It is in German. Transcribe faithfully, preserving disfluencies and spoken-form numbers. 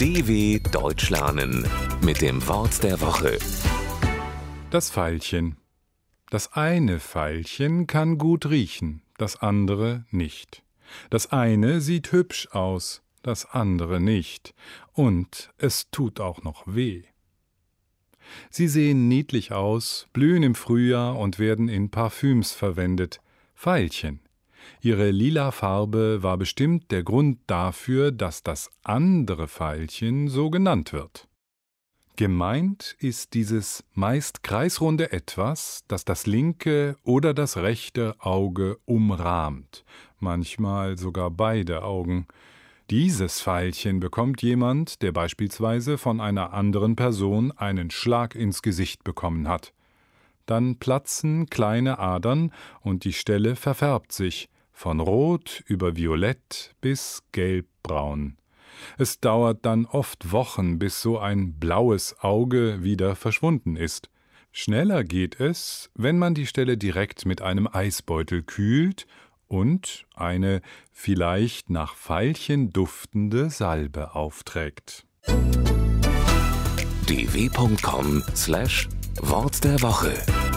D W Deutsch lernen mit dem Wort der Woche. Das Veilchen. Das eine Veilchen kann gut riechen, das andere nicht. Das eine sieht hübsch aus, das andere nicht. Und es tut auch noch weh. Sie sehen niedlich aus, blühen im Frühjahr und werden in Parfüms verwendet. Veilchen. Ihre lila Farbe war bestimmt der Grund dafür, dass das andere Veilchen so genannt wird. Gemeint ist dieses meist kreisrunde Etwas, das das linke oder das rechte Auge umrahmt, manchmal sogar beide Augen. Dieses Veilchen bekommt jemand, der beispielsweise von einer anderen Person einen Schlag ins Gesicht bekommen hat. Dann platzen kleine Adern und die Stelle verfärbt sich, von rot über violett bis gelbbraun. Es dauert dann oft Wochen, bis so ein blaues Auge wieder verschwunden ist. Schneller geht es, wenn man die Stelle direkt mit einem Eisbeutel kühlt und eine vielleicht nach Veilchen duftende Salbe aufträgt. d w punkt com slash Wort der Woche